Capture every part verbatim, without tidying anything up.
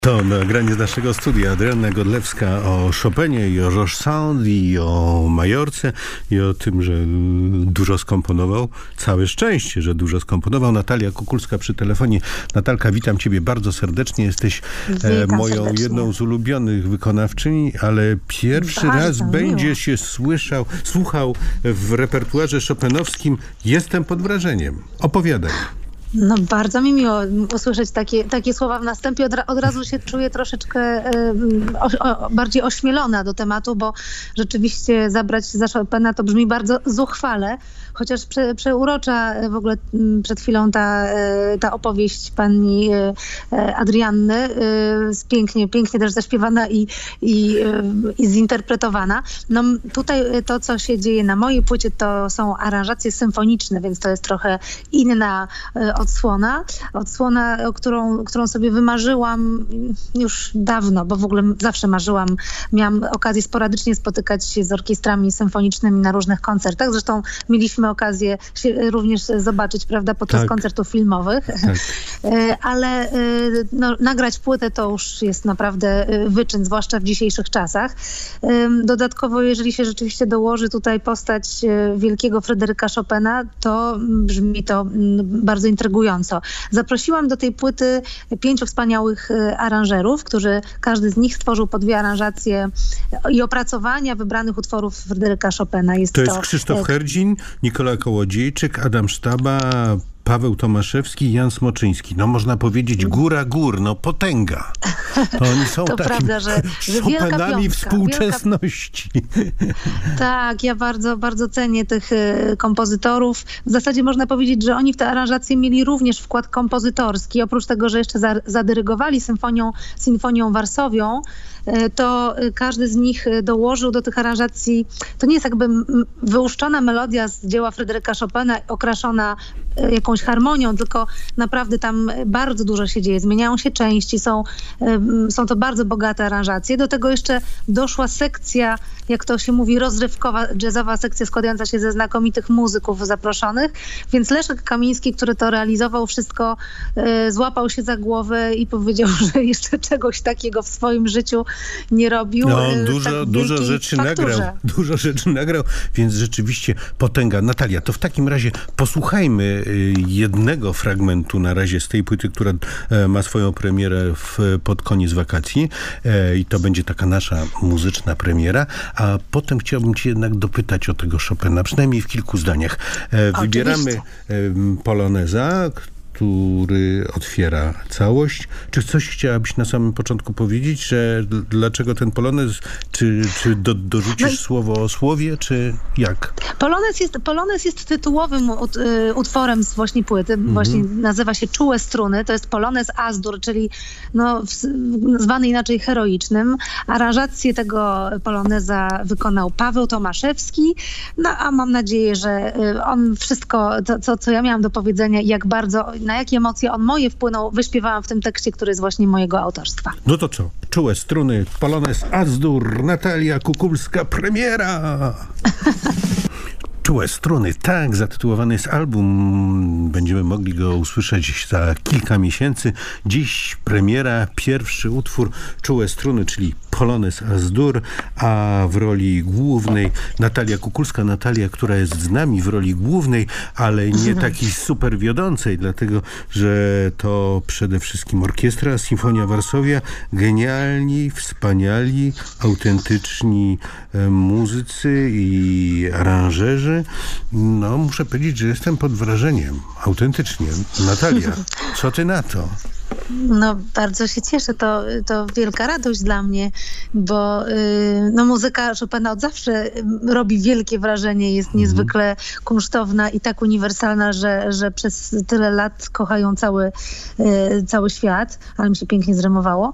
To nagranie z naszego studia. Adrianna Godlewska o Chopinie i o George Sand i o Majorce i o tym, że dużo skomponował. Całe szczęście, że dużo skomponował. Natalia Kukulska przy telefonie. Natalka, witam ciebie bardzo serdecznie. Jesteś e, moją serdecznie. jedną z ulubionych wykonawczyni, ale pierwszy Bardzo raz miło. będzie się słyszał, słuchał w repertuarze chopinowskim. Jestem pod wrażeniem. Opowiadaj. No bardzo mi miło usłyszeć takie, takie słowa w następie. Od, ra- od razu się czuję troszeczkę y, o, o, bardziej ośmielona do tematu, bo rzeczywiście zabrać za Chopina to brzmi bardzo zuchwale, chociaż prze, przeurocza w ogóle m, przed chwilą ta, y, ta opowieść pani y, Adrianny, y, pięknie, pięknie też zaśpiewana i, i, y, i zinterpretowana. No tutaj to, co się dzieje na mojej płycie, to są aranżacje symfoniczne, więc to jest trochę inna y, odsłona. Odsłona, o którą, którą sobie wymarzyłam już dawno, bo w ogóle zawsze marzyłam. Miałam okazję sporadycznie spotykać się z orkiestrami symfonicznymi na różnych koncertach. Zresztą mieliśmy okazję się również zobaczyć, prawda, podczas Tak. koncertów filmowych. Tak. Ale no, nagrać płytę to już jest naprawdę wyczyn, zwłaszcza w dzisiejszych czasach. Dodatkowo, jeżeli się rzeczywiście dołoży tutaj postać wielkiego Fryderyka Chopina, to brzmi to bardzo intrygująco. Zaprosiłam do tej płyty pięciu wspaniałych aranżerów, którzy każdy z nich stworzył po dwie aranżacje i opracowania wybranych utworów Fryderyka Chopina. Jest To to jest Krzysztof Herdzin, Nikola Kołodziejczyk, Adam Sztaba, Paweł Tomaszewski i Jan Smoczyński. No można powiedzieć góra gór, no potęga. To oni są To takimi prawda, że- że wielka Chopinami piątka, współczesności. Tak, ja bardzo, bardzo cenię tych y, kompozytorów. W zasadzie można powiedzieć, że oni w te aranżacje mieli również wkład kompozytorski. Oprócz tego, że jeszcze za, zadyrygowali symfonią, symfonią Warsowią, y, to y, każdy z nich y, dołożył do tych aranżacji. To nie jest jakby m, wyłuszczona melodia z dzieła Fryderyka Chopina, okraszona y, jakąś harmonią, tylko naprawdę tam bardzo dużo się dzieje. Zmieniają się części, są, y, są to bardzo bogate aranżacje. Do tego jeszcze doszła sekcja, jak to się mówi, rozrywkowa, jazzowa sekcja składająca się ze znakomitych muzyków zaproszonych. Więc Leszek Kamiński, który to realizował, wszystko y, złapał się za głowę i powiedział, że jeszcze czegoś takiego w swoim życiu nie robił. No, y, dużo, tak dużo wielkiej rzeczy fakturze. nagrał. Dużo rzeczy nagrał, więc rzeczywiście potęga. Natalia, to w takim razie posłuchajmy y, jednego fragmentu na razie z tej płyty, która e, ma swoją premierę w, pod koniec wakacji. E, I to będzie taka nasza muzyczna premiera. A potem chciałbym cię jednak dopytać o tego Chopina, przynajmniej w kilku zdaniach. E, wybieramy e, poloneza, który otwiera całość. Czy coś chciałabyś na samym początku powiedzieć, że d- dlaczego ten polonez? Czy, czy do, dorzucisz No i- słowo o słowie, czy jak? Polonez jest, Polonez jest tytułowym ut, y, utworem z właśnie płyty. Właśnie nazywa się Czułe struny. To jest Polonez As-dur, czyli no, w, zwany inaczej heroicznym. Aranżację tego poloneza wykonał Paweł Tomaszewski. No a mam nadzieję, że y, on wszystko, to, co, co ja miałam do powiedzenia i jak bardzo, na jakie emocje on moje wpłynął, wyśpiewałam w tym tekście, który jest właśnie mojego autorstwa. No to co? Czułe struny, polonez As-dur, Natalia Kukulska, premiera! Czułe struny, tak, zatytułowany jest album. Będziemy mogli go usłyszeć za kilka miesięcy. Dziś premiera, pierwszy utwór Czułe struny, czyli Polonez As-dur, a w roli głównej Natalia Kukulska. Natalia, która jest z nami w roli głównej, ale nie takiej super wiodącej, dlatego, że to przede wszystkim orkiestra Sinfonia Varsovia, genialni, wspaniali, autentyczni e, muzycy i aranżerzy. No, muszę powiedzieć, że jestem pod wrażeniem. Autentycznie. Natalia, co ty na to? No, bardzo się cieszę. To, to wielka radość dla mnie, bo y, no, muzyka Chopina od zawsze robi wielkie wrażenie, jest niezwykle kunsztowna i tak uniwersalna, że, że przez tyle lat kochają cały, y, cały świat, ale mi się pięknie zrymowało.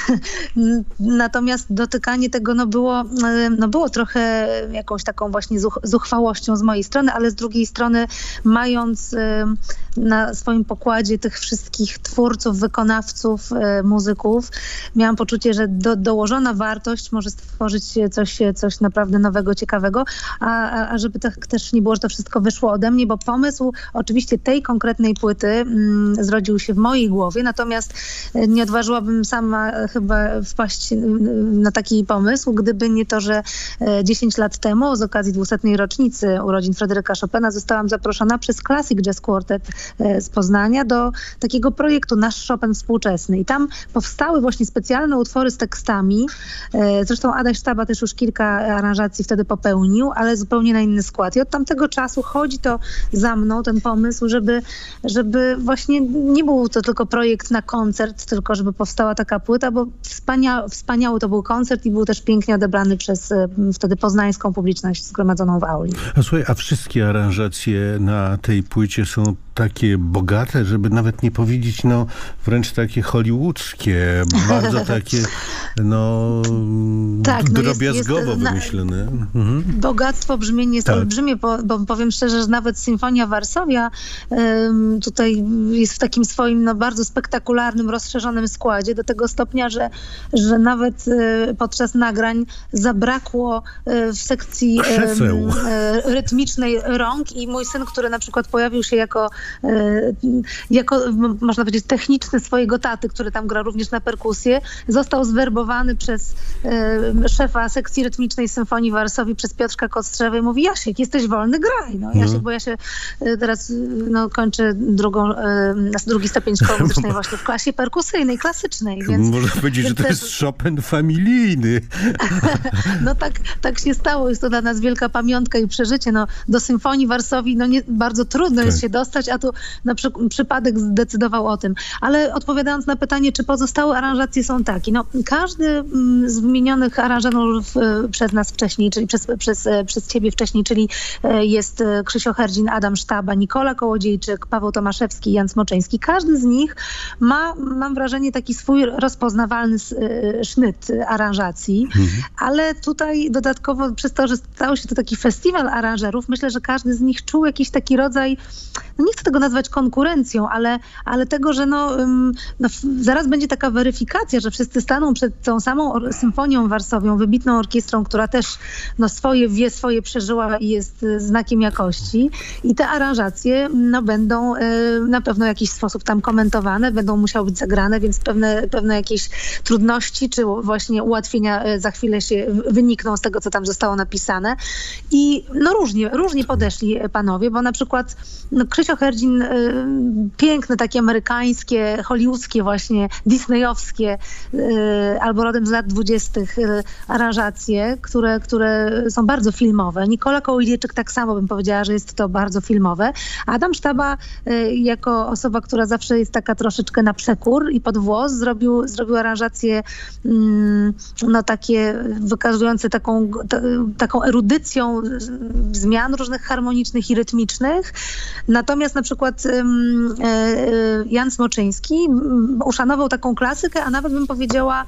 Natomiast dotykanie tego no, było, y, no, było trochę jakąś taką właśnie zuch- zuchwałością z mojej strony, ale z drugiej strony mając y, na swoim pokładzie tych wszystkich twórców, wykonawców, wykonawców, muzyków. Miałam poczucie, że do, dołożona wartość może stworzyć coś, coś naprawdę nowego, ciekawego, a, a żeby tak też nie było, że to wszystko wyszło ode mnie, bo pomysł oczywiście tej konkretnej płyty mm, zrodził się w mojej głowie, natomiast nie odważyłabym sama chyba wpaść na taki pomysł, gdyby nie to, że dziesięć lat temu z okazji dwusetnej rocznicy urodzin Fryderyka Chopina zostałam zaproszona przez Classic Jazz Quartet z Poznania do takiego projektu Nasz Chopin Współczesny. I tam powstały właśnie specjalne utwory z tekstami. Zresztą Adaś Sztaba też już kilka aranżacji wtedy popełnił, ale zupełnie na inny skład. I od tamtego czasu chodzi to za mną, ten pomysł, żeby, żeby właśnie nie był to tylko projekt na koncert, tylko żeby powstała taka płyta, bo wspania, wspaniały to był koncert i był też pięknie odebrany przez wtedy poznańską publiczność zgromadzoną w auli. A słuchaj, a wszystkie aranżacje na tej płycie są takie bogate, żeby nawet nie powiedzieć, no wręcz takie hollywoodzkie, bardzo takie, no, tak, no drobiazgowo jest, jest, wymyślone. Mhm. Bogactwo brzmienie jest tak. olbrzymie, bo, bo powiem szczerze, że nawet Symfonia Warszawia um, tutaj jest w takim swoim no, bardzo spektakularnym, rozszerzonym składzie, do tego stopnia, że, że nawet e, podczas nagrań zabrakło e, w sekcji e, rytmicznej rąk i mój syn, który na przykład pojawił się jako jako, można powiedzieć, techniczny swojego taty, który tam gra również na perkusję, został zwerbowany przez e, szefa sekcji rytmicznej Symfonii Warszawii, przez Piotrka Kostrzewa i mówi: Jasiek, jesteś wolny, graj. No, Jasiek, bo ja się e, teraz no, kończę drugą, e, drugi stopień szkoły muzycznej właśnie w klasie perkusyjnej, klasycznej. Więc, można powiedzieć, że to jest też Chopin familijny. No tak, tak się stało. Jest to dla nas wielka pamiątka i przeżycie. No, do Symfonii Warszawii no, nie, bardzo trudno tak. jest się dostać, a tu na przy, przypadek zdecydował o tym. Ale odpowiadając na pytanie, czy pozostałe aranżacje są takie, no każdy z wymienionych aranżatorów przez nas wcześniej, czyli przez, przez, przez ciebie wcześniej, czyli jest Krzysio Herdzin, Adam Sztaba, Nikola Kołodziejczyk, Paweł Tomaszewski, Jan Smoczyński. Każdy z nich ma, mam wrażenie, taki swój rozpoznawalny sznyt aranżacji, mhm. ale tutaj dodatkowo przez to, że stał się to taki festiwal aranżerów, myślę, że każdy z nich czuł jakiś taki rodzaj, no nie chcę tego nazwać konkurencją, ale, ale tego, że no, no, zaraz będzie taka weryfikacja, że wszyscy staną przed tą samą Symfonią Warszawią, wybitną orkiestrą, która też no, swoje wie, swoje przeżyła i jest znakiem jakości. I te aranżacje no, będą y, na pewno w jakiś sposób tam komentowane, będą musiały być zagrane, więc pewne, pewne jakieś trudności czy właśnie ułatwienia y, za chwilę się wynikną z tego, co tam zostało napisane. I no różnie, różnie podeszli panowie, bo na przykład no, Krzysio Herdzin, y, piękne, takie amerykańskie, hollywoodzkie właśnie, disneyowskie, y, albo rodem z lat dwudziestych y, aranżacje, które, które są bardzo filmowe. Nikola Kołodziejczyk tak samo bym powiedziała, że jest to bardzo filmowe. Adam Sztaba y, jako osoba, która zawsze jest taka troszeczkę na przekór i pod włos, zrobił, zrobił aranżacje y, no takie wykazujące taką, ta, taką erudycją zmian różnych harmonicznych i rytmicznych. Natomiast na przykład Jan Smoczyński uszanował taką klasykę, a nawet bym powiedziała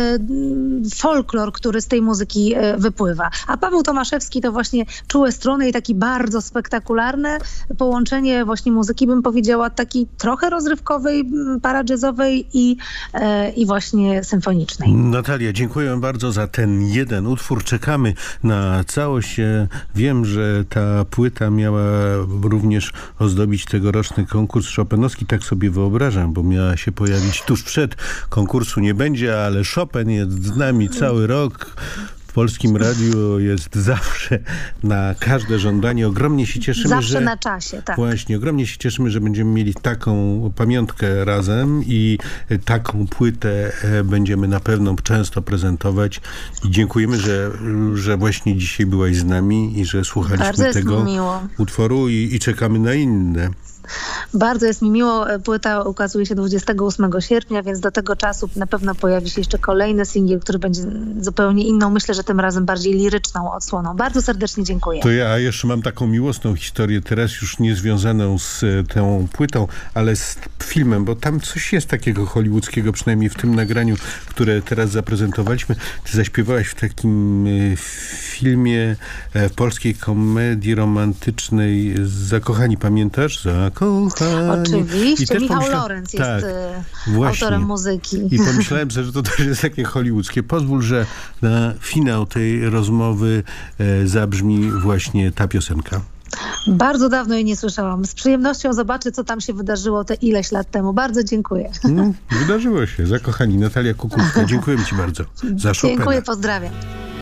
folklor, który z tej muzyki wypływa. A Paweł Tomaszewski to właśnie czułe struny i taki bardzo spektakularne połączenie właśnie muzyki, bym powiedziała, takiej trochę rozrywkowej, paradjazzowej i, i właśnie symfonicznej. Natalia, dziękuję bardzo za ten jeden utwór. Czekamy na całość. Wiem, że ta płyta miała również ozdobić tegoroczny konkurs chopinowski, tak sobie wyobrażam, bo miała się pojawić tuż przed. Konkursu nie będzie, ale Chopin jest z nami cały rok. W Polskim Radiu jest zawsze na każde żądanie. Ogromnie się cieszymy, zawsze że... na czasie, tak. Właśnie, ogromnie się cieszymy, że będziemy mieli taką pamiątkę razem i taką płytę będziemy na pewno często prezentować. I dziękujemy, że, że właśnie dzisiaj byłaś z nami i że słuchaliśmy tego utworu i, i czekamy na inne. Bardzo jest mi miło. Płyta ukazuje się dwudziestego ósmego sierpnia, więc do tego czasu na pewno pojawi się jeszcze kolejny singiel, który będzie zupełnie inną, myślę, że tym razem bardziej liryczną odsłoną. Bardzo serdecznie dziękuję. To ja jeszcze mam taką miłosną historię, teraz już nie związaną z tą płytą, ale z filmem, bo tam coś jest takiego hollywoodzkiego, przynajmniej w tym nagraniu, które teraz zaprezentowaliśmy. Ty zaśpiewałaś w takim filmie polskiej komedii romantycznej Zakochani, pamiętasz? Zakochani. zakochani. Oczywiście, I też Michał pomyślałem- Lorenz jest tak, e, właśnie. autorem muzyki. I pomyślałem sobie, że to też jest takie hollywoodzkie. Pozwól, że na finał tej rozmowy e, zabrzmi właśnie ta piosenka. Bardzo dawno jej nie słyszałam. Z przyjemnością zobaczę, co tam się wydarzyło te ileś lat temu. Bardzo dziękuję. No, wydarzyło się. Zakochani. Natalia Kukulska. Dziękuję ci bardzo za Chopina. Dziękuję, pozdrawiam.